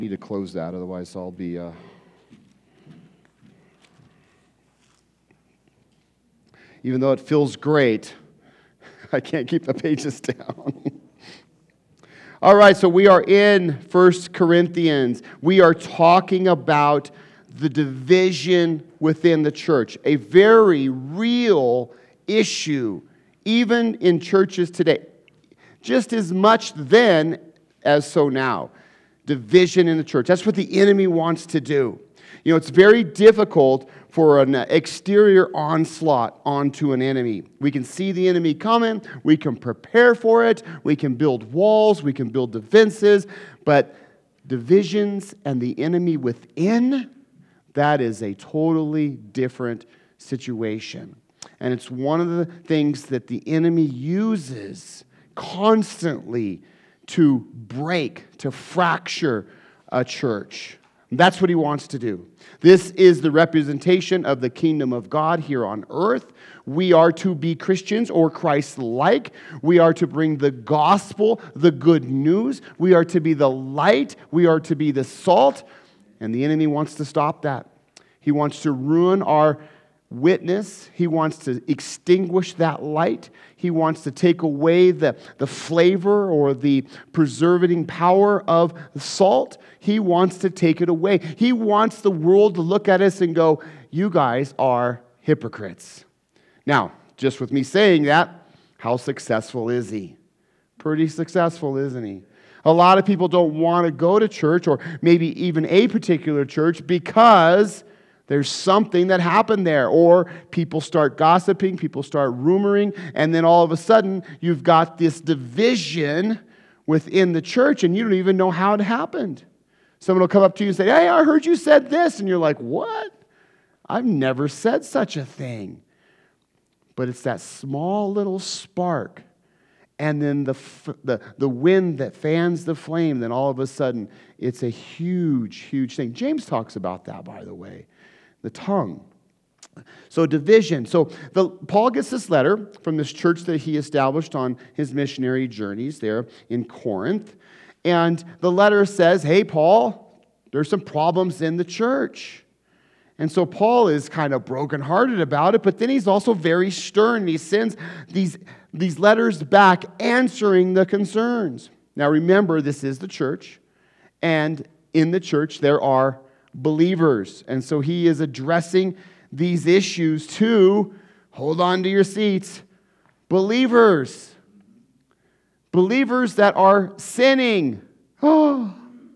Need to close that, otherwise I'll be... Even though it feels great, I can't keep the pages down. All right, so we are in 1 Corinthians. We are talking about the division within the church, a very real issue, even in churches today. Just as much then as so now. Division in the church. That's what the enemy wants to do. You know, it's very difficult for an exterior onslaught onto an enemy. We can see the enemy coming. We can prepare for it. We can build walls. We can build defenses. But divisions and the enemy within, that is a totally different situation. And it's one of the things that the enemy uses constantly to break, to fracture a church. That's what he wants to do. This is the representation of the kingdom of God here on earth. We are to be Christians or Christ-like. We are to bring the gospel, the good news. We are to be the light. We are to be the salt. And the enemy wants to stop that. He wants to ruin our witness. He wants to extinguish that light. He wants to take away the flavor or the preserving power of the salt. He wants to take it away. He wants the world to look at us and go, you guys are hypocrites. Now, just with me saying that, how successful is he? Pretty successful, isn't he? A lot of people don't want to go to church or maybe even a particular church because there's something that happened there, or people start gossiping, people start rumoring, and then all of a sudden, you've got this division within the church, and you don't even know how it happened. Someone will come up to you and say, hey, I heard you said this, and you're like, what? I've never said such a thing. But it's that small little spark, and then the wind that fans the flame, then all of a sudden, it's a huge, huge thing. James talks about that, by the way. The tongue. So division. So Paul gets this letter from this church that he established on his missionary journeys there in Corinth. And the letter says, hey, Paul, there's some problems in the church. And so Paul is kind of brokenhearted about it, but then he's also very stern. He sends these letters back answering the concerns. Now remember, this is the church. And in the church, there are believers. And so he is addressing these issues to, hold on to your seats, believers. Believers that are sinning. Oh.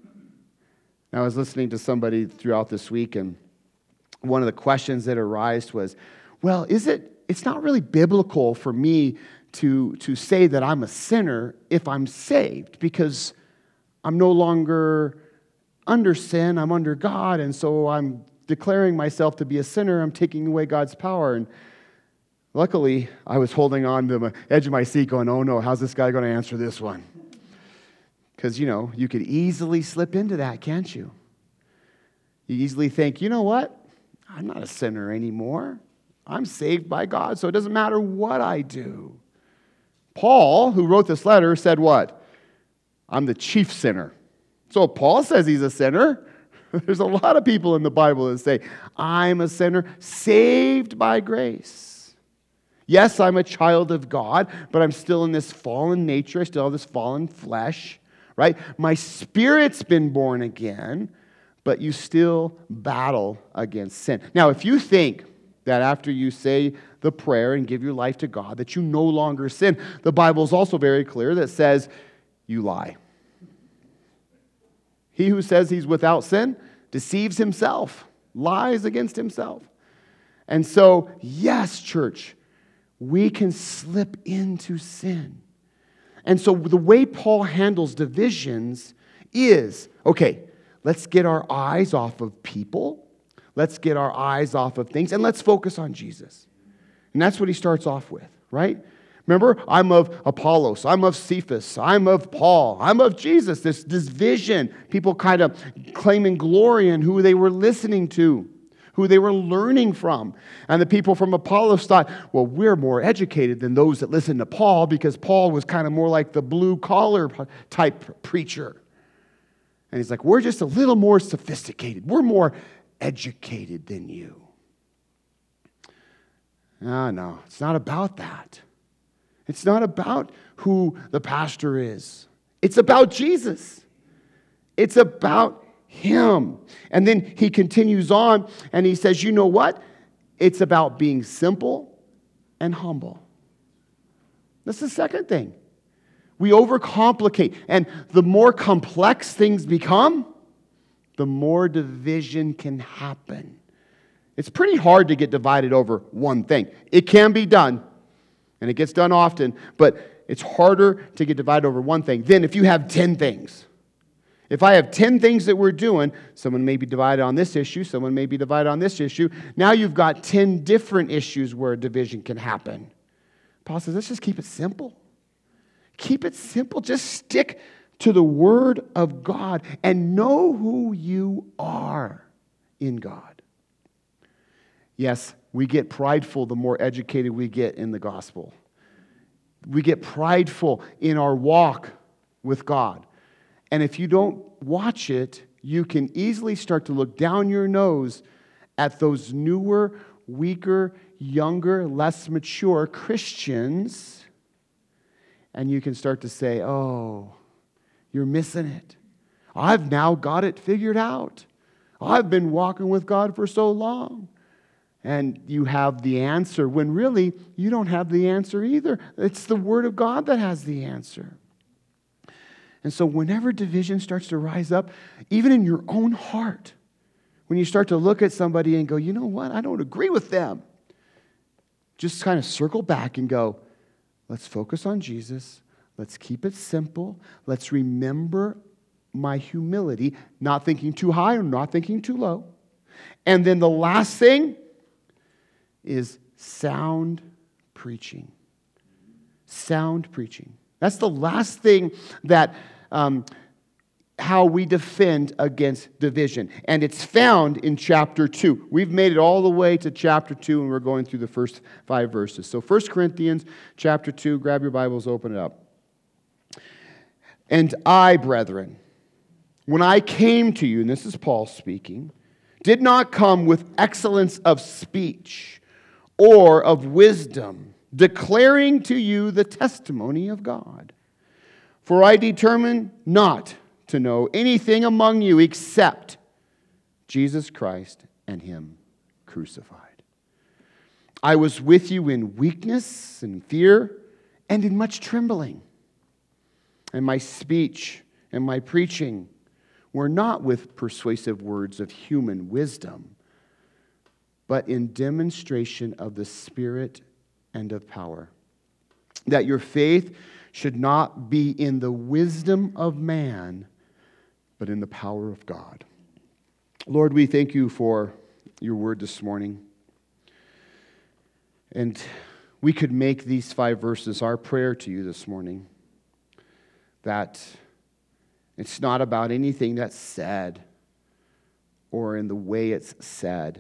I was listening to somebody throughout this week, and one of the questions that arose was, well, it's not really biblical for me to say that I'm a sinner if I'm saved, because I'm no longer under sin, I'm under God, and so I'm declaring myself to be a sinner. I'm taking away God's power. And luckily, I was holding on to the edge of my seat going, oh no, how's this guy going to answer this one? Because, you could easily slip into that, can't you? You easily think, you know what? I'm not a sinner anymore. I'm saved by God, so it doesn't matter what I do. Paul, who wrote this letter, said what? I'm the chief sinner. So Paul says he's a sinner. There's a lot of people in the Bible that say, I'm a sinner saved by grace. Yes, I'm a child of God, but I'm still in this fallen nature. I still have this fallen flesh, right? My spirit's been born again, but you still battle against sin. Now, if you think that after you say the prayer and give your life to God, that you no longer sin, the Bible is also very clear that says you lie. He who says he's without sin deceives himself, lies against himself. And so, yes, church, we can slip into sin. And so the way Paul handles divisions is, okay, let's get our eyes off of people, let's get our eyes off of things, and let's focus on Jesus. And that's what he starts off with, right? Remember, I'm of Apollos, I'm of Cephas, I'm of Paul, I'm of Jesus. This vision, people kind of claiming glory in who they were listening to, who they were learning from. And the people from Apollos thought, well, we're more educated than those that listened to Paul because Paul was kind of more like the blue-collar type preacher. And he's like, we're just a little more sophisticated. We're more educated than you. No, it's not about that. It's not about who the pastor is. It's about Jesus. It's about him. And then he continues on and he says, you know what? It's about being simple and humble. That's the second thing. We overcomplicate. And the more complex things become, the more division can happen. It's pretty hard to get divided over one thing. It can be done, and it gets done often, but it's harder to get divided over one thing than if you have 10 things. If I have 10 things that we're doing, someone may be divided on this issue, someone may be divided on this issue. Now you've got 10 different issues where division can happen. Paul says, let's just keep it simple. Keep it simple. Just stick to the Word of God and know who you are in God. Yes, we get prideful the more educated we get in the gospel. We get prideful in our walk with God. And if you don't watch it, you can easily start to look down your nose at those newer, weaker, younger, less mature Christians, and you can start to say, oh, you're missing it. I've now got it figured out. I've been walking with God for so long. And you have the answer, when really you don't have the answer either. It's the Word of God that has the answer. And so whenever division starts to rise up, even in your own heart, when you start to look at somebody and go, you know what, I don't agree with them, just kind of circle back and go, let's focus on Jesus. Let's keep it simple. Let's remember my humility, not thinking too high or not thinking too low. And then the last thing is sound preaching. Sound preaching. That's the last thing that how we defend against division. And it's found in chapter 2. We've made it all the way to chapter 2, and we're going through the first 5 verses. So 1 Corinthians chapter 2, grab your Bibles, open it up. And I, brethren, when I came to you, and this is Paul speaking, did not come with excellence of speech or of wisdom, declaring to you the testimony of God. For I determined not to know anything among you except Jesus Christ and Him crucified. I was with you in weakness and fear and in much trembling. And my speech and my preaching were not with persuasive words of human wisdom, but in demonstration of the Spirit and of power, that your faith should not be in the wisdom of man, but in the power of God. Lord, we thank you for your word this morning. And we could make these 5 verses our prayer to you this morning, that it's not about anything that's said or in the way it's said,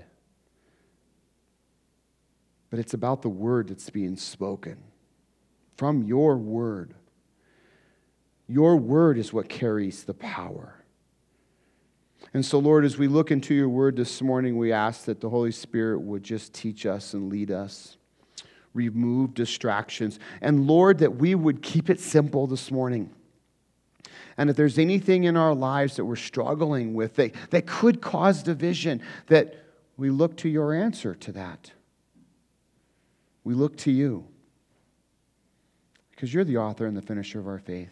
but it's about the word that's being spoken from your word. Your word is what carries the power. And so, Lord, as we look into your word this morning, we ask that the Holy Spirit would just teach us and lead us, remove distractions, and, Lord, that we would keep it simple this morning. And if there's anything in our lives that we're struggling with that could cause division, that we look to your answer to that. We look to you, because you're the author and the finisher of our faith.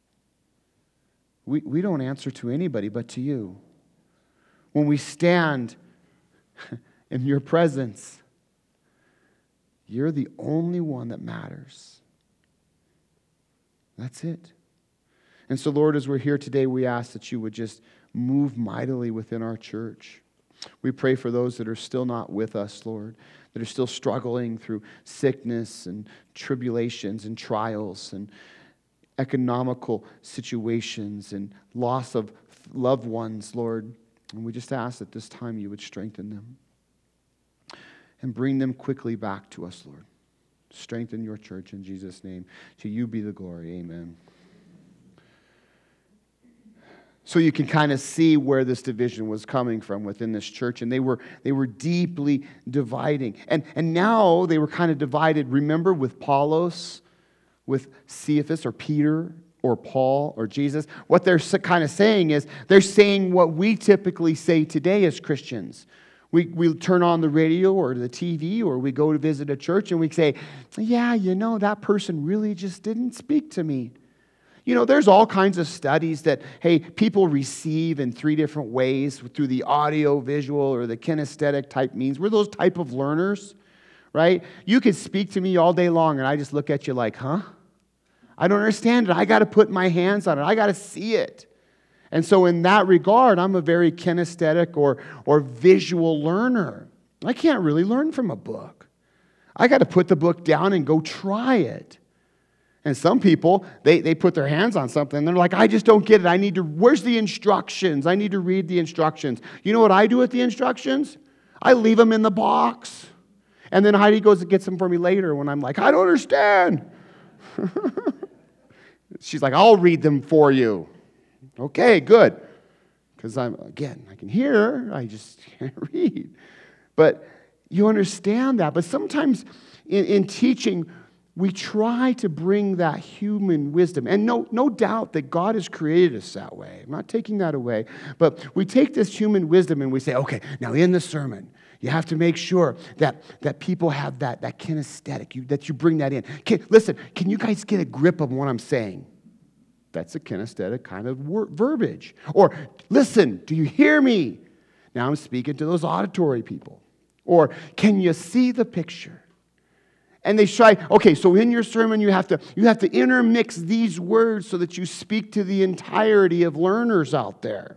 We don't answer to anybody but to you. When we stand in your presence, you're the only one that matters. That's it. And so, Lord, as we're here today, we ask that you would just move mightily within our church. We pray for those that are still not with us, Lord, that are still struggling through sickness and tribulations and trials and economical situations and loss of loved ones, Lord. And we just ask that this time you would strengthen them and bring them quickly back to us, Lord. Strengthen your church in Jesus' name. To you be the glory. Amen. So you can kind of see where this division was coming from within this church. And they were deeply dividing. And now they were kind of divided, remember, with Apollos, with Cephas or Peter or Paul or Jesus. What they're kind of saying is, they're saying what we typically say today as Christians. We turn on the radio or the TV or we go to visit a church and we say, yeah, that person really just didn't speak to me. There's all kinds of studies that, hey, people receive in 3 different ways, through the audio, visual, or the kinesthetic type means. We're those type of learners, right? You could speak to me all day long, and I just look at you like, huh? I don't understand it. I got to put my hands on it. I got to see it. And so in that regard, I'm a very kinesthetic or visual learner. I can't really learn from a book. I got to put the book down and go try it. And some people, they put their hands on something, and they're like, I just don't get it. Where's the instructions? I need to read the instructions. You know what I do with the instructions? I leave them in the box. And then Heidi goes and gets them for me later when I'm like, I don't understand. She's like, I'll read them for you. Okay, good. Because I can hear, I just can't read. But you understand that. But sometimes in teaching, we try to bring that human wisdom. And no doubt that God has created us that way. I'm not taking that away. But we take this human wisdom and we say, okay, now in the sermon, you have to make sure that people have that kinesthetic, that you bring that in. Listen, can you guys get a grip of what I'm saying? That's a kinesthetic kind of verbiage. Or, listen, do you hear me? Now I'm speaking to those auditory people. Or, can you see the picture? And they try, okay, so in your sermon you have to intermix these words so that you speak to the entirety of learners out there.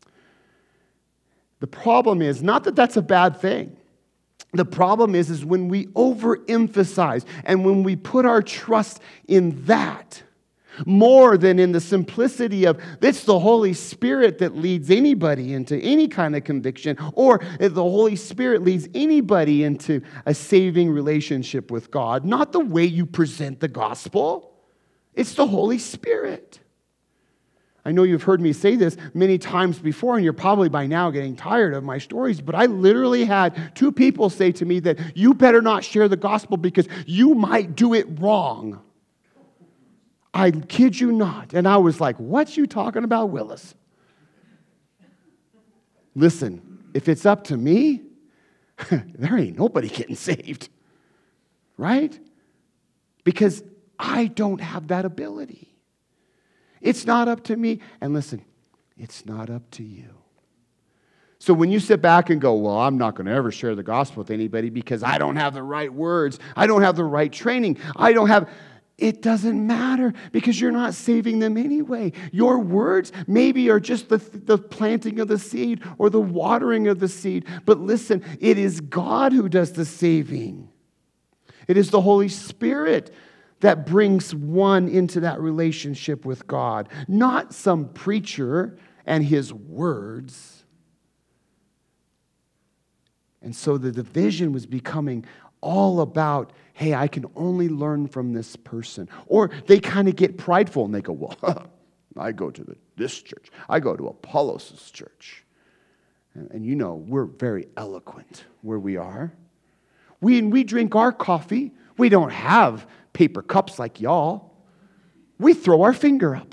The problem is, not that that's a bad thing. The problem is when we overemphasize and when we put our trust in that more than in the simplicity of, it's the Holy Spirit that leads anybody into any kind of conviction, or if the Holy Spirit leads anybody into a saving relationship with God. Not the way you present the gospel. It's the Holy Spirit. I know you've heard me say this many times before, and you're probably by now getting tired of my stories, but I literally had 2 people say to me that you better not share the gospel because you might do it wrong. I kid you not. And I was like, what you talking about, Willis? Listen, if it's up to me, there ain't nobody getting saved. Right? Because I don't have that ability. It's not up to me. And listen, it's not up to you. So when you sit back and go, well, I'm not going to ever share the gospel with anybody because I don't have the right words, I don't have the right training, it doesn't matter because you're not saving them anyway. Your words maybe are just the planting of the seed or the watering of the seed. But listen, it is God who does the saving. It is the Holy Spirit that brings one into that relationship with God, not some preacher and his words. And so the division was becoming all about, hey, I can only learn from this person. Or they kind of get prideful and they go, well, I go to this church. I go to Apollos' church. And we're very eloquent where we are. We drink our coffee. We don't have paper cups like y'all. We throw our finger up.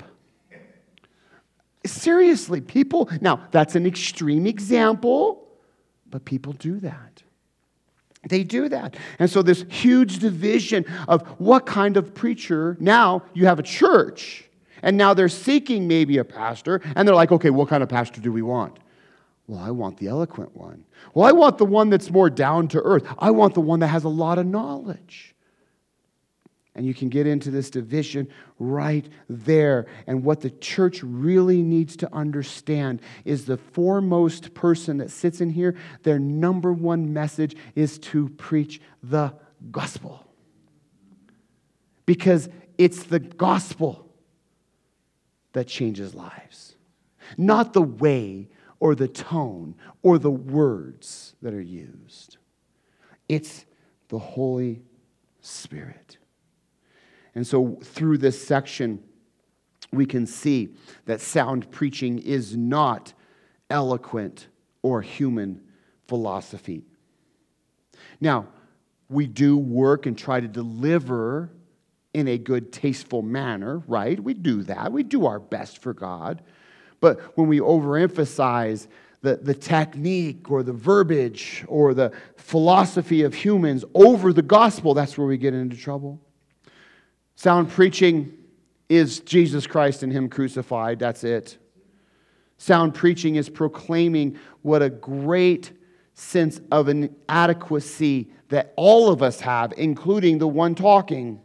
Seriously, people, now that's an extreme example, but people do that. They do that. And so this huge division of what kind of preacher. Now you have a church, and now they're seeking maybe a pastor, and they're like, okay, what kind of pastor do we want? Well, I want the eloquent one. Well, I want the one that's more down to earth. I want the one that has a lot of knowledge. And you can get into this division right there. And what the church really needs to understand is the foremost person that sits in here, their number one message is to preach the gospel. Because it's the gospel that changes lives. Not the way or the tone or the words that are used. It's the Holy Spirit. And so through this section, we can see that sound preaching is not eloquent or human philosophy. Now, we do work and try to deliver in a good, tasteful manner, right? We do that. We do our best for God. But when we overemphasize the technique or the verbiage or the philosophy of humans over the gospel, that's where we get into trouble. Sound preaching is Jesus Christ and Him crucified. That's it. Sound preaching is proclaiming what a great sense of inadequacy that all of us have, including the one talking.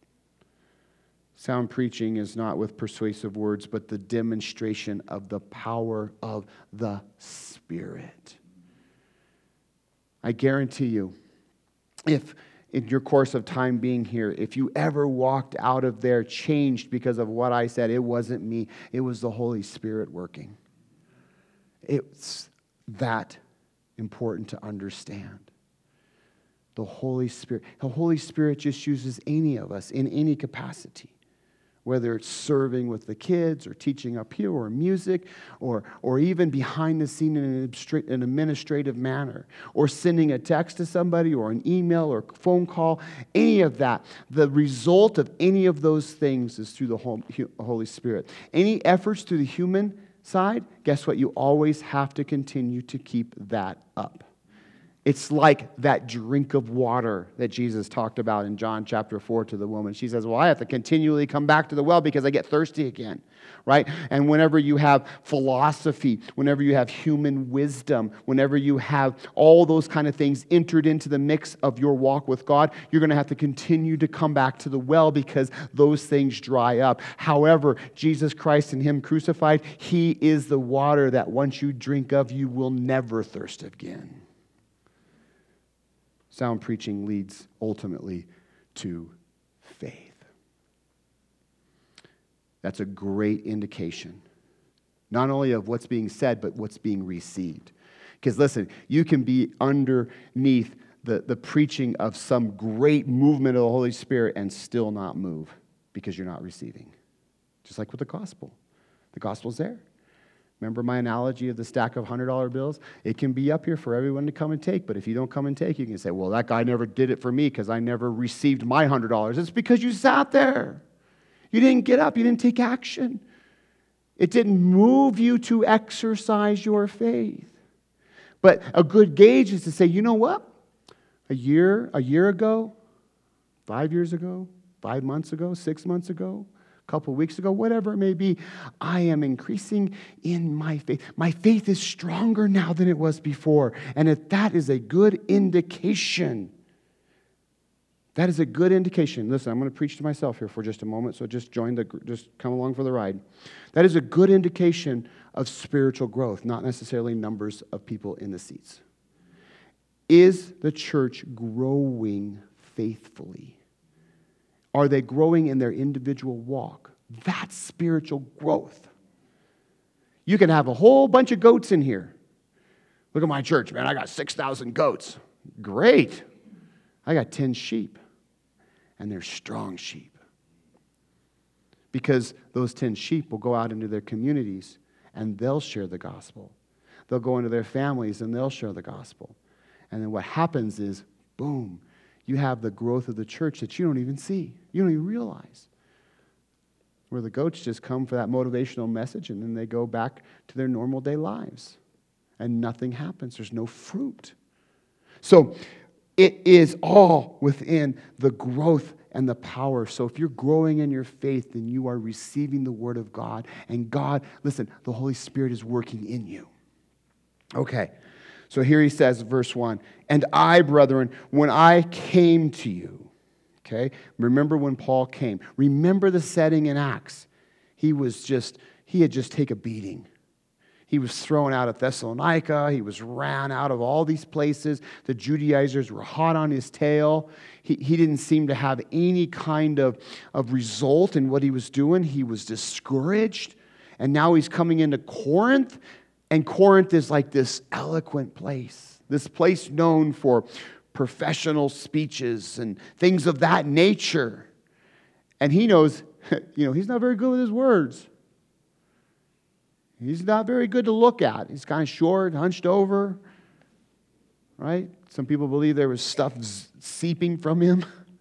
Sound preaching is not with persuasive words, but the demonstration of the power of the Spirit. I guarantee you, if in your course of time being here, if you ever walked out of there changed because of what I said, it wasn't me, it was the Holy Spirit working. It's that important to understand. The Holy Spirit just uses any of us in any capacity. Whether it's serving with the kids or teaching up here or music or even behind the scene in an administrative manner or sending a text to somebody or an email or phone call, any of that. The result of any of those things is through the Holy Spirit. Any efforts through the human side, guess what? You always have to continue to keep that up. It's like that drink of water that Jesus talked about in John chapter 4 to the woman. She says, well, I have to continually come back to the well because I get thirsty again, right? And whenever you have philosophy, whenever you have human wisdom, whenever you have all those kind of things entered into the mix of your walk with God, you're going to have to continue to come back to the well because those things dry up. However, Jesus Christ and Him crucified, He is the water that once you drink of, you will never thirst again. Sound preaching leads ultimately to faith. That's a great indication, not only of what's being said, but what's being received. Because listen, you can be underneath the preaching of some great movement of the Holy Spirit and still not move because you're not receiving. Just like with the gospel. The gospel's there. Remember my analogy of the stack of $100 bills? It can be up here for everyone to come and take, but if you don't come and take, you can say, well, that guy never did it for me because I never received my $100. It's because you sat there. You didn't get up. You didn't take action. It didn't move you to exercise your faith. But a good gauge is to say, you know what? A year ago, 5 years ago, 5 months ago, 6 months ago, couple weeks ago, whatever it may be, I am increasing in my faith. My faith is stronger now than it was before. And if that is a good indication, listen, I'm going to preach to myself here for just a moment, so just come along for the ride. That is a good indication of spiritual growth, not necessarily numbers of people in the seats. Is the church growing faithfully? Are they growing in their individual walk? That's spiritual growth. You can have a whole bunch of goats in here. Look at my church, man. I got 6,000 goats. Great. I got 10 sheep. And they're strong sheep. Because those 10 sheep will go out into their communities and they'll share the gospel. They'll go into their families and they'll share the gospel. And then what happens is, boom, you have the growth of the church that you don't even see. You don't even realize. Where the goats just come for that motivational message and then they go back to their normal day lives. And nothing happens. There's no fruit. So it is all within the growth and the power. So if you're growing in your faith, then you are receiving the Word of God. And God, listen, the Holy Spirit is working in you. Okay. So here he says, verse 1, and I, brethren, when I came to you, okay, remember when Paul came. Remember the setting in Acts. He had just taken a beating. He was thrown out of Thessalonica. He was ran out of all these places. The Judaizers were hot on his tail. He didn't seem to have any kind of result in what he was doing. He was discouraged. And now he's coming into Corinth. And Corinth is like this eloquent place, this place known for professional speeches and things of that nature. And he knows, He's not very good with his words. He's not very good to look at. He's kind of short, hunched over, right? Some people believe there was stuff seeping from him.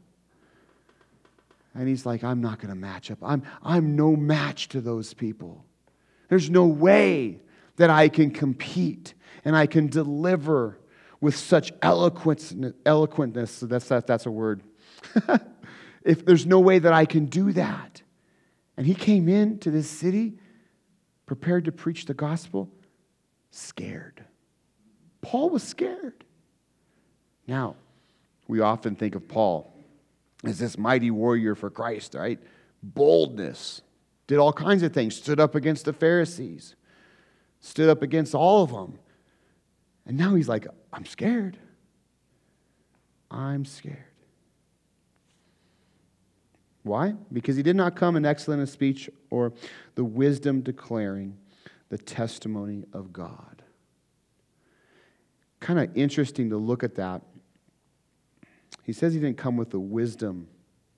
And he's like, I'm not going to match up. I'm no match to those people. There's no way that I can compete and I can deliver with such eloquentness. That's a word. If there's no way that I can do that. And he came into this city prepared to preach the gospel, scared. Paul was scared. Now, we often think of Paul as this mighty warrior for Christ, right? Boldness. Did all kinds of things. Stood up against the Pharisees. Stood up against all of them. And now he's like, I'm scared. I'm scared. Why? Because he did not come in excellent speech or the wisdom declaring the testimony of God. Kind of interesting to look at that. He says he didn't come with the wisdom.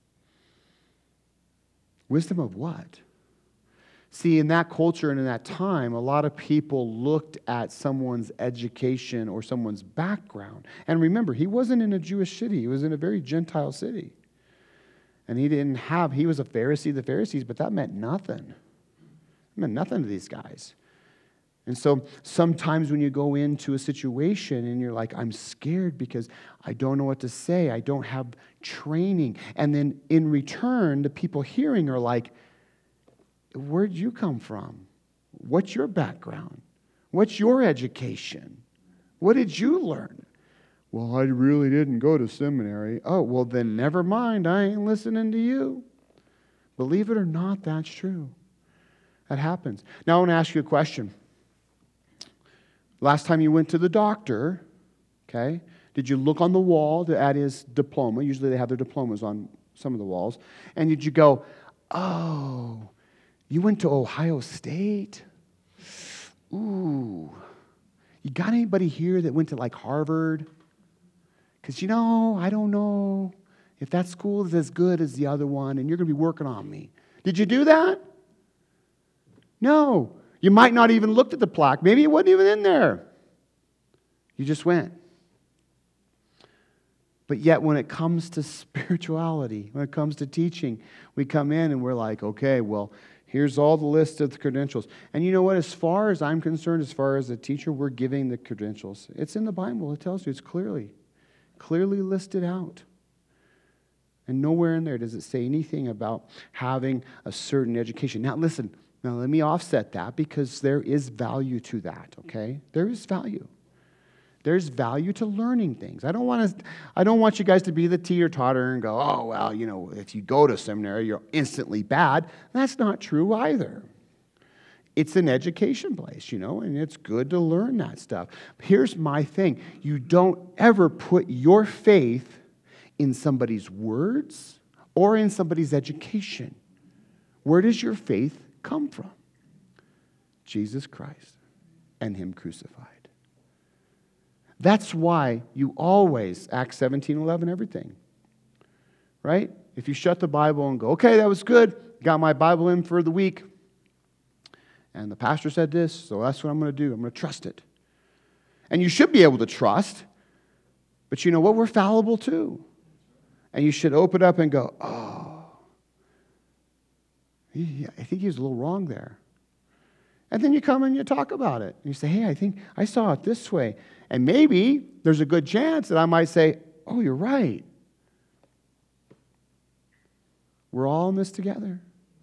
Wisdom of what? See, in that culture and in that time, a lot of people looked at someone's education or someone's background. And remember, he wasn't in a Jewish city. He was in a very Gentile city. And he was a Pharisee of the Pharisees, but that meant nothing. It meant nothing to these guys. And so sometimes when you go into a situation and you're like, I'm scared because I don't know what to say. I don't have training. And then in return, the people hearing are like, where'd you come from? What's your background? What's your education? What did you learn? Well, I really didn't go to seminary. Oh, well then never mind. I ain't listening to you. Believe it or not, that's true. That happens. Now I want to ask you a question. Last time you went to the doctor, okay, did you look on the wall at his diploma? Usually they have their diplomas on some of the walls. And did you go, oh, you went to Ohio State? Ooh. You got anybody here that went to like Harvard? Because I don't know if that school is as good as the other one and you're going to be working on me. Did you do that? No. You might not even looked at the plaque. Maybe it wasn't even in there. You just went. But yet when it comes to spirituality, when it comes to teaching, we come in and we're like, okay, well, here's all the list of the credentials. And you know what? As far as I'm concerned, as far as a teacher, we're giving the credentials. It's in the Bible. It tells you. It's clearly listed out. And nowhere in there does it say anything about having a certain education. Now listen, let me offset that because there is value to that, okay? There is value. There's value to learning things. I don't want you guys to be the teeter-totter and go, oh, well, if you go to seminary, you're instantly bad. That's not true either. It's an education place, and it's good to learn that stuff. Here's my thing. You don't ever put your faith in somebody's words or in somebody's education. Where does your faith come from? Jesus Christ and Him crucified. That's why you always, Acts 17:11, everything. Right? If you shut the Bible and go, okay, that was good. Got my Bible in for the week. And the pastor said this, so that's what I'm going to do. I'm going to trust it. And you should be able to trust. But you know what? We're fallible too. And you should open up and go, oh, I think he was a little wrong there. And then you come and you talk about it. And you say, hey, I think I saw it this way. And maybe there's a good chance that I might say, oh, you're right. We're all in this together.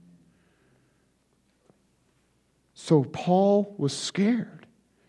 So Paul was scared.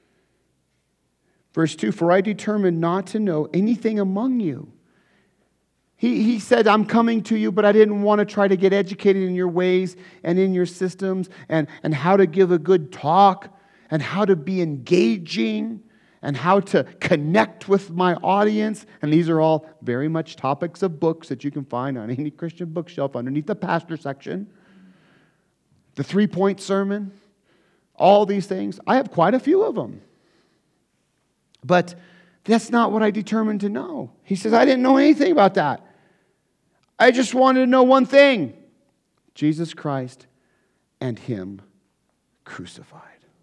Verse 2, for I determined not to know anything among you. He said, I'm coming to you, but I didn't want to try to get educated in your ways and in your systems and how to give a good talk and how to be engaging and how to connect with my audience. And these are all very much topics of books that you can find on any Christian bookshelf underneath the pastor section. The 3-point sermon, all these things. I have quite a few of them. But that's not what I determined to know. He says, I didn't know anything about that. I just wanted to know one thing. Jesus Christ and Him crucified.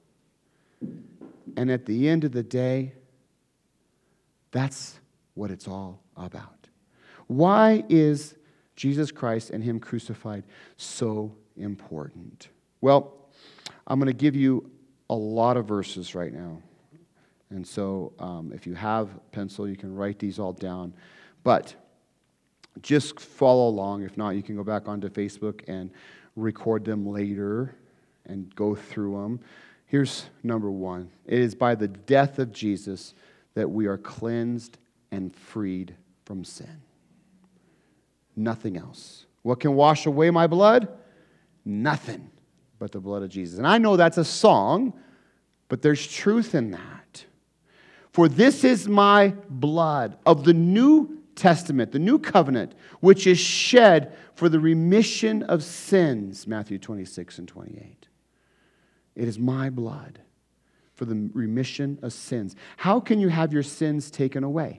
And at the end of the day, that's what it's all about. Why is Jesus Christ and Him crucified so important? Well, I'm going to give you a lot of verses right now. And so if you have a pencil, you can write these all down. But just follow along. If not, you can go back onto Facebook and record them later and go through them. Here's number one. It is by the death of Jesus that we are cleansed and freed from sin. Nothing else. What can wash away my blood? Nothing but the blood of Jesus. And I know that's a song, but there's truth in that. For this is my blood of the New Testament, the New Covenant, which is shed for the remission of sins, Matthew 26 and 28. It is my blood for the remission of sins. How can you have your sins taken away?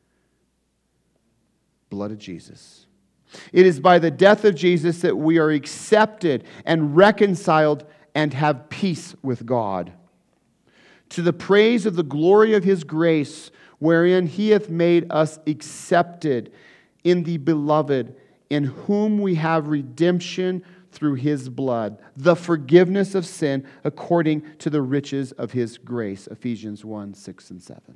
Blood of Jesus. It is by the death of Jesus that we are accepted and reconciled and have peace with God. To the praise of the glory of His grace, wherein He hath made us accepted in the Beloved, in whom we have redemption through His blood, the forgiveness of sin according to the riches of His grace. Ephesians 1, 6 and 7.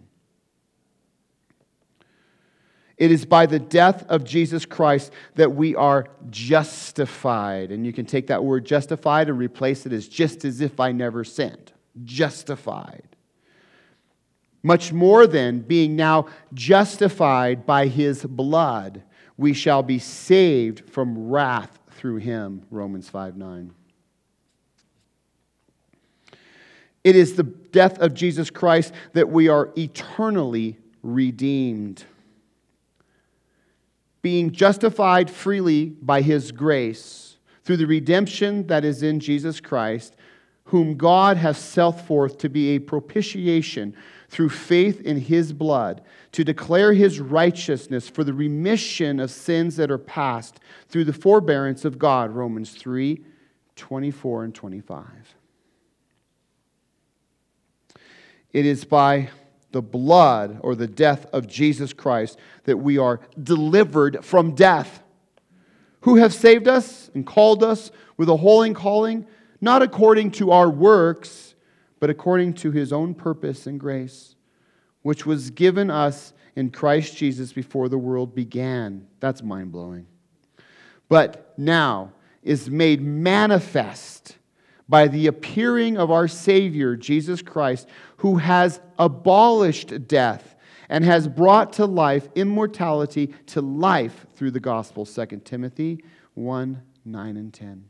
It is by the death of Jesus Christ that we are justified. And you can take that word justified and replace it as just as if I never sinned. Justified. Much more than being now justified by His blood, we shall be saved from wrath through Him. Romans 5:9. It is the death of Jesus Christ that we are eternally redeemed. Being justified freely by His grace through the redemption that is in Jesus Christ, whom God hath set forth to be a propitiation through faith in His blood, to declare His righteousness for the remission of sins that are past through the forbearance of God. Romans 3, 24 and 25. It is by the blood or the death of Jesus Christ that we are delivered from death. Who have saved us and called us with a holy calling, not according to our works, but according to His own purpose and grace, which was given us in Christ Jesus before the world began. That's mind-blowing. But now is made manifest by the appearing of our Savior, Jesus Christ, who has abolished death and has brought to life immortality to life through the gospel. 2 Timothy 1, 9 and 10.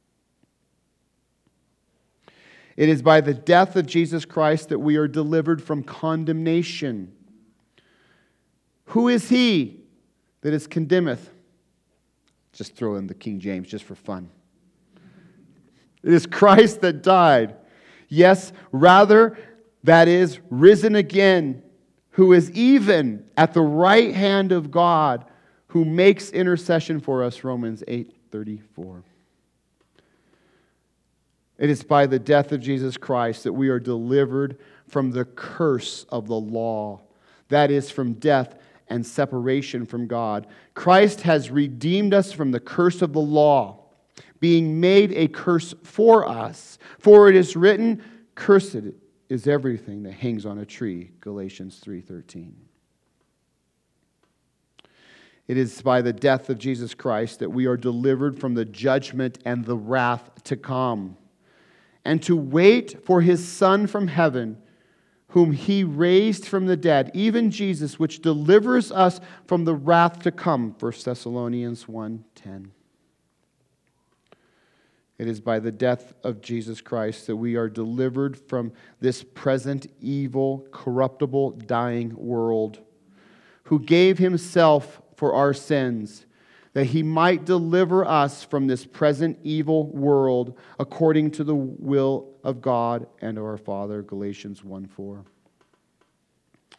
It is by the death of Jesus Christ that we are delivered from condemnation. Who is he that is condemneth? Just throw in the King James just for fun. It is Christ that died. Yes, rather, that is, risen again, who is even at the right hand of God, who makes intercession for us. Romans 8:34. It is by the death of Jesus Christ that we are delivered from the curse of the law. That is, from death and separation from God. Christ has redeemed us from the curse of the law, being made a curse for us. For it is written, cursed is everything that hangs on a tree. Galatians 3:13. It is by the death of Jesus Christ that we are delivered from the judgment and the wrath to come, and to wait for His Son from heaven, whom He raised from the dead, even Jesus, which delivers us from the wrath to come. 1 Thessalonians 1:10. It is by the death of Jesus Christ that we are delivered from this present evil, corruptible, dying world, who gave Himself for our sins, that He might deliver us from this present evil world according to the will of God and our Father. Galatians 1:4.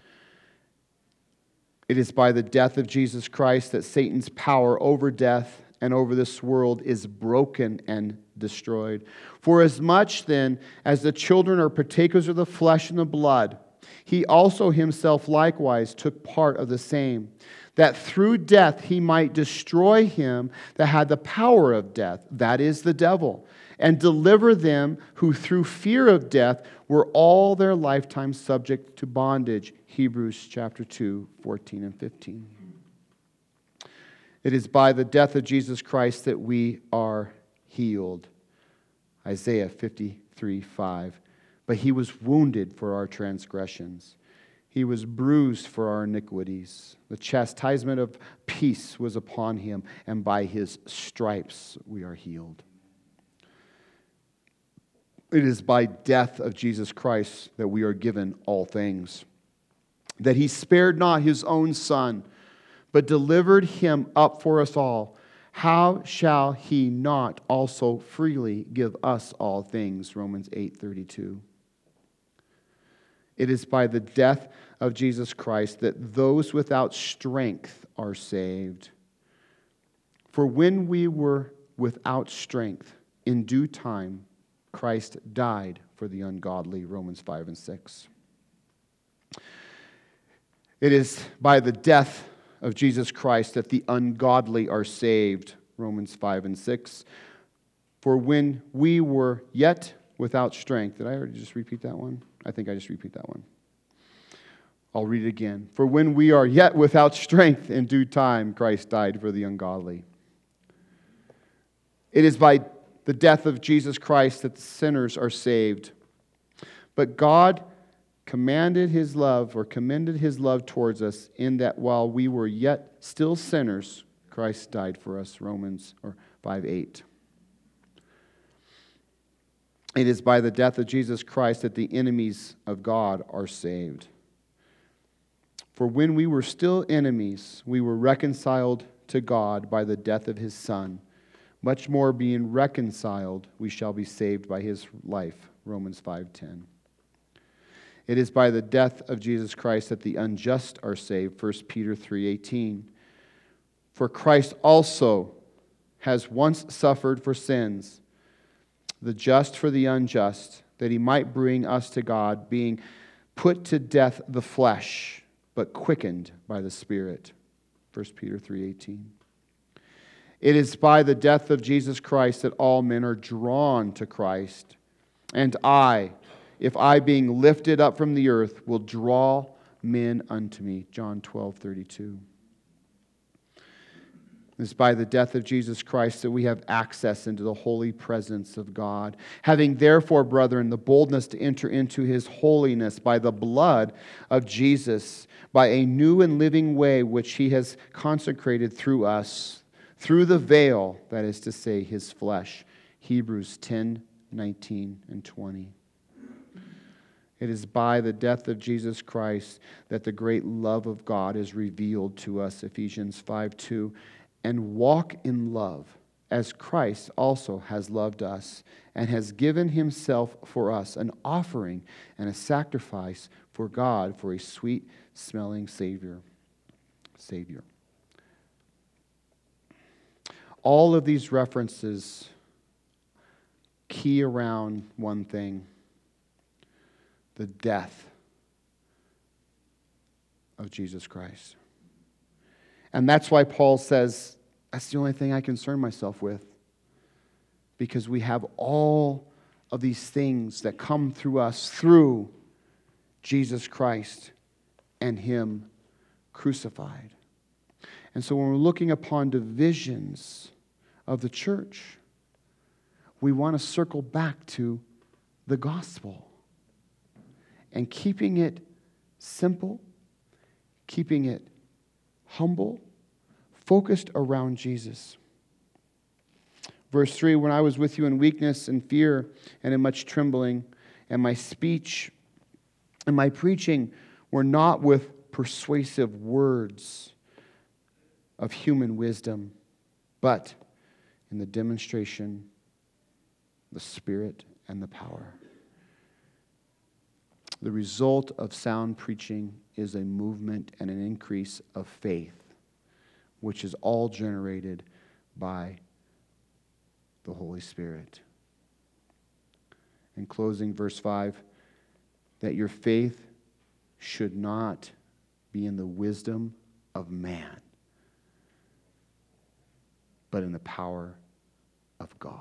It is by the death of Jesus Christ that Satan's power over death and over this world is broken and destroyed. For as much then as the children are partakers of the flesh and the blood, he also himself likewise took part of the same, that through death he might destroy him that had the power of death, that is, the devil, and deliver them who through fear of death were all their lifetime subject to bondage. Hebrews chapter 2, 14 and 15. It is by the death of Jesus Christ that we are healed. Isaiah 53, 5. But he was wounded for our transgressions. He was bruised for our iniquities. The chastisement of peace was upon him, and by his stripes we are healed. It is by death of Jesus Christ that we are given all things. That he spared not his own Son, but delivered him up for us all. How shall he not also freely give us all things? Romans 8:32. It is by the death of Jesus Christ that those without strength are saved. For when we were without strength, in due time, Christ died for the ungodly. Romans 5 and 6. It is by the death of Jesus Christ that the ungodly are saved. Romans 5 and 6. For when we were yet without strength. Did I already just repeat that one? I think I just repeat that one. I'll read it again. For when we are yet without strength, in due time Christ died for the ungodly. It is by the death of Jesus Christ that the sinners are saved. But God commended his love towards us in that while we were yet still sinners, Christ died for us. Romans 5:8. It is by the death of Jesus Christ that the enemies of God are saved. For when we were still enemies, we were reconciled to God by the death of his Son. Much more being reconciled, we shall be saved by his life. Romans 5:10. It is by the death of Jesus Christ that the unjust are saved. 1 Peter 3:18. For Christ also has once suffered for sins, the just for the unjust, that he might bring us to God, being put to death the flesh, but quickened by the Spirit. 1 Peter 3:18. It is by the death of Jesus Christ that all men are drawn to Christ. And I, if I being lifted up from the earth, will draw men unto me. John 12:32. It is by the death of Jesus Christ that we have access into the holy presence of God. Having therefore, brethren, the boldness to enter into his holiness by the blood of Jesus, by a new and living way which he has consecrated through us, through the veil, that is to say, his flesh. Hebrews 10:19 and 20. It is by the death of Jesus Christ that the great love of God is revealed to us. Ephesians 5:2. And walk in love, as Christ also has loved us, and has given himself for us, an offering and a sacrifice for God, for a sweet-smelling Savior. All of these references key around one thing: the death of Jesus Christ. And that's why Paul says, that's the only thing I concern myself with. Because we have all of these things that come through us through Jesus Christ and him crucified. And so when we're looking upon divisions of the church, we want to circle back to the gospel and keeping it simple, keeping it humble, focused around Jesus. Verse 3, when I was with you in weakness and fear and in much trembling, and my speech and my preaching were not with persuasive words of human wisdom, but in the demonstration, the Spirit, and the power. The result of sound preaching is a movement and an increase of faith, which is all generated by the Holy Spirit. In closing, verse 5, that your faith should not be in the wisdom of man, but in the power of God.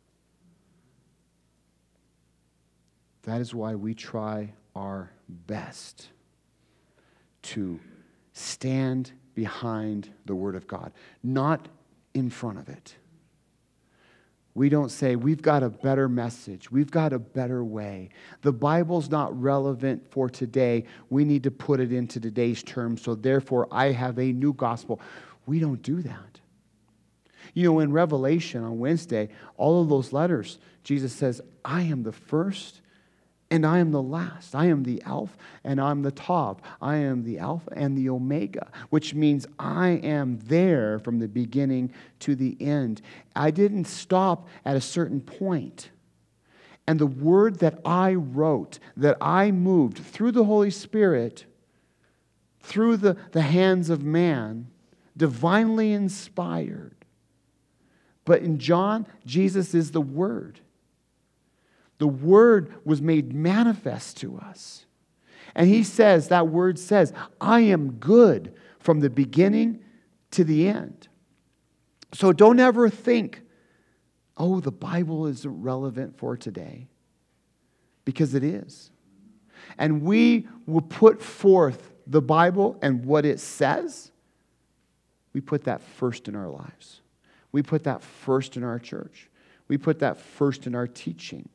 That is why we try our best to stand behind the Word of God, not in front of it. We don't say, we've got a better message. We've got a better way. The Bible's not relevant for today. We need to put it into today's terms, so therefore I have a new gospel. We don't do that. You know, in Revelation on Wednesday, all of those letters, Jesus says, I am the first and I am the last. I am the Alpha and I'm the Tav. I am the Alpha and the Omega, which means I am there from the beginning to the end. I didn't stop at a certain point. And the word that I wrote, that I moved through the Holy Spirit, through the hands of man, divinely inspired. But in John, Jesus is the Word. The Word was made manifest to us. And he says, that Word says, I am good from the beginning to the end. So don't ever think, oh, the Bible isn't relevant for today. Because it is. And we will put forth the Bible and what it says. We put that first in our lives. We put that first in our church. We put that first in our teaching.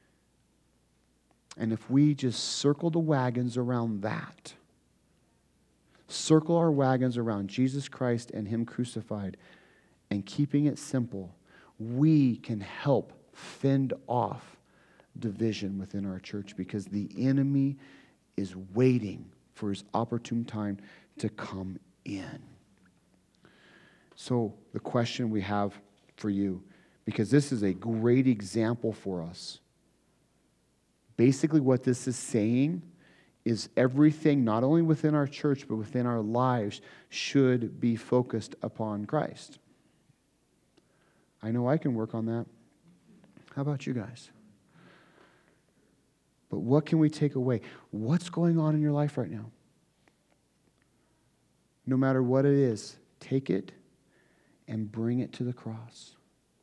And if we just circle the wagons around that, circle our wagons around Jesus Christ and Him crucified, and keeping it simple, we can help fend off division within our church, because the enemy is waiting for his opportune time to come in. So the question we have for you, because this is a great example for us. Basically what this is saying is everything, not only within our church, but within our lives, should be focused upon Christ. I know I can work on that. How about you guys? But what can we take away? What's going on in your life right now? No matter what it is, take it and bring it to the cross.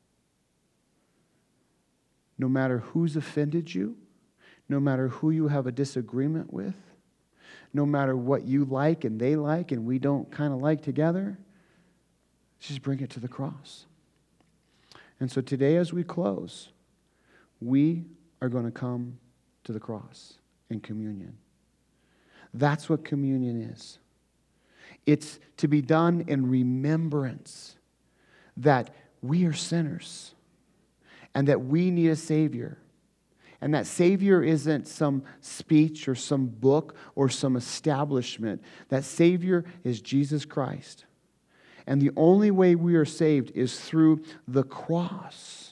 No matter who's offended you, no matter who you have a disagreement with, no matter what you like and they like and we don't kind of like together, just bring it to the cross. And so today as we close, we are going to come to the cross in communion. That's what communion is. It's to be done in remembrance that we are sinners and that we need a Savior. And that Savior isn't some speech or some book or some establishment. That Savior is Jesus Christ. And the only way we are saved is through the cross.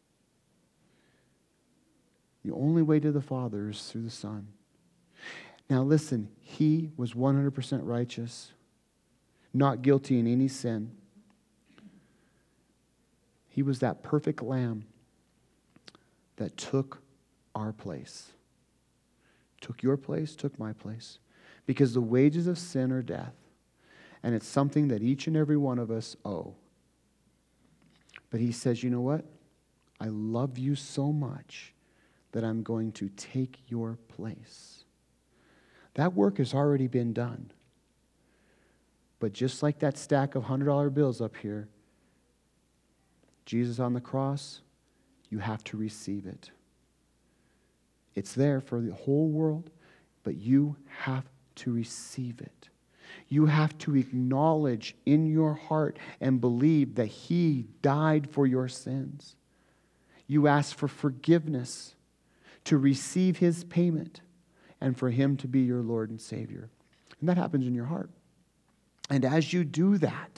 The only way to the Father is through the Son. Now listen, He was 100% righteous, not guilty in any sin. He was that perfect lamb that took our place. Took your place, took my place. Because the wages of sin are death. And it's something that each and every one of us owe. But He says, you know what? I love you so much that I'm going to take your place. That work has already been done. But just like that stack of $100 bills up here, Jesus on the cross, you have to receive it. It's there for the whole world, but you have to receive it. You have to acknowledge in your heart and believe that He died for your sins. You ask for forgiveness, to receive His payment, and for Him to be your Lord and Savior. And that happens in your heart. And as you do that,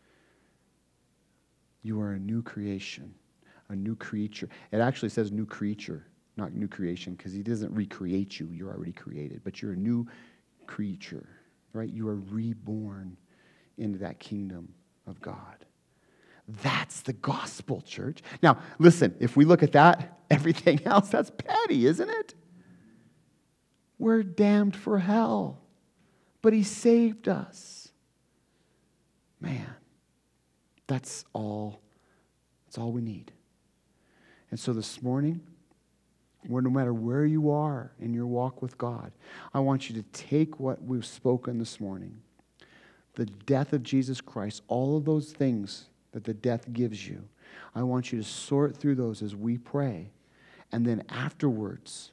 you are a new creation, a new creature. It actually says new creature, not new creation, because He doesn't recreate you. You're already created, but you're a new creature, right? You are reborn into that kingdom of God. That's the gospel, church. Now, listen, if we look at that, everything else, that's petty, isn't it? We're damned for hell, but he saved us. Man, that's all we need. And so this morning, no matter where you are in your walk with God, I want you to take what we've spoken this morning, the death of Jesus Christ, all of those things that the death gives you. I want you to sort through those as we pray. And then afterwards,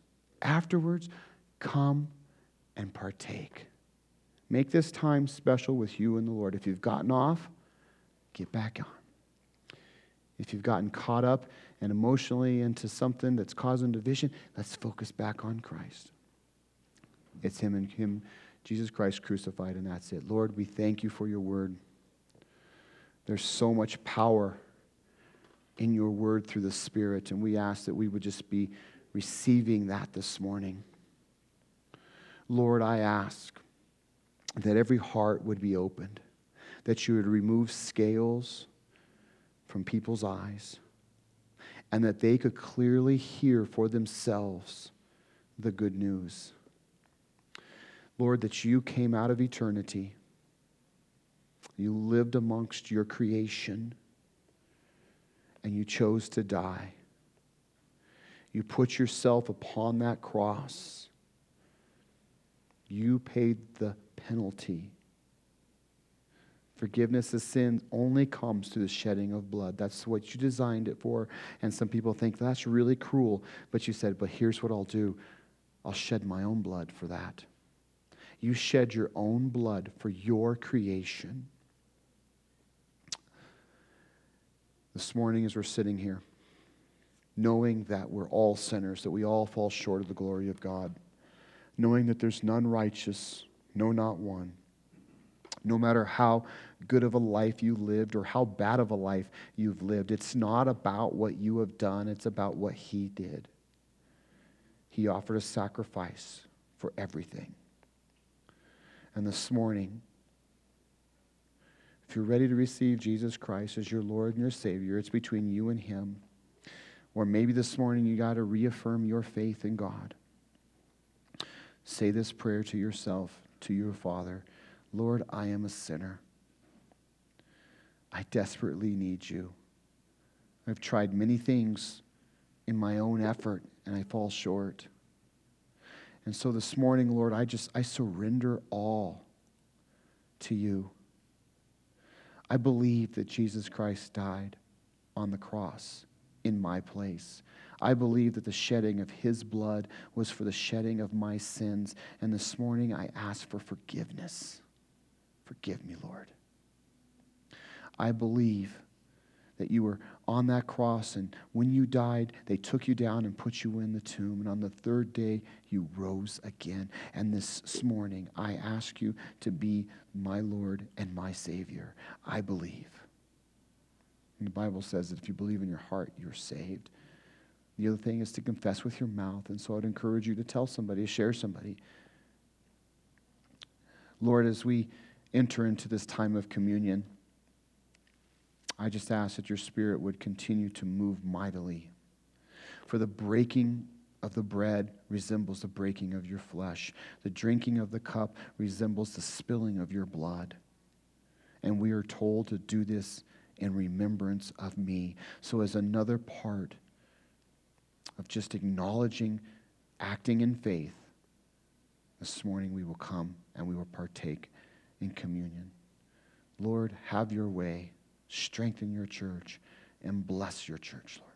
come and partake. Make this time special with you and the Lord. If you've gotten off, get back on. If you've gotten caught up and emotionally into something that's causing division, let's focus back on Christ. It's Him and Him, Jesus Christ crucified, and that's it. Lord, we thank you for your word. There's so much power in your word through the Spirit, and we ask that we would just be receiving that this morning. Lord, I ask that every heart would be opened, that you would remove scales from people's eyes, and that they could clearly hear for themselves the good news. Lord, that you came out of eternity. You lived amongst your creation, and you chose to die. You put yourself upon that cross. You paid the penalty. Forgiveness of sin only comes through the shedding of blood. That's what you designed it for. And some people think that's really cruel. But you said, but here's what I'll do. I'll shed my own blood for that. You shed your own blood for your creation. This morning as we're sitting here, knowing that we're all sinners, that we all fall short of the glory of God, knowing that there's none righteous, no, not one. No matter how good of a life you lived or how bad of a life you've lived, it's not about what you have done, it's about what He did. He offered a sacrifice for everything. And this morning, if you're ready to receive Jesus Christ as your Lord and your Savior, it's between you and Him. Or maybe this morning you got to reaffirm your faith in God. Say this prayer to yourself, to your Father. Lord, I am a sinner. I desperately need you. I've tried many things in my own effort, and I fall short. And so this morning, Lord, I surrender all to you. I believe that Jesus Christ died on the cross in my place. I believe that the shedding of His blood was for the shedding of my sins. And this morning, I ask for forgiveness. Forgive me, Lord. I believe that you were on that cross, and when you died, they took you down and put you in the tomb. And on the third day, you rose again. And this morning, I ask you to be my Lord and my Savior. I believe. And the Bible says that if you believe in your heart, you're saved. The other thing is to confess with your mouth. And so I'd encourage you to tell somebody, share somebody. Lord, as we enter into this time of communion, I just ask that your Spirit would continue to move mightily. For the breaking of the bread resembles the breaking of your flesh. The drinking of the cup resembles the spilling of your blood. And we are told to do this in remembrance of me. So as another part of just acknowledging, acting in faith, this morning we will come and we will partake in communion. Lord, have your way. Strengthen your church and bless your church, Lord.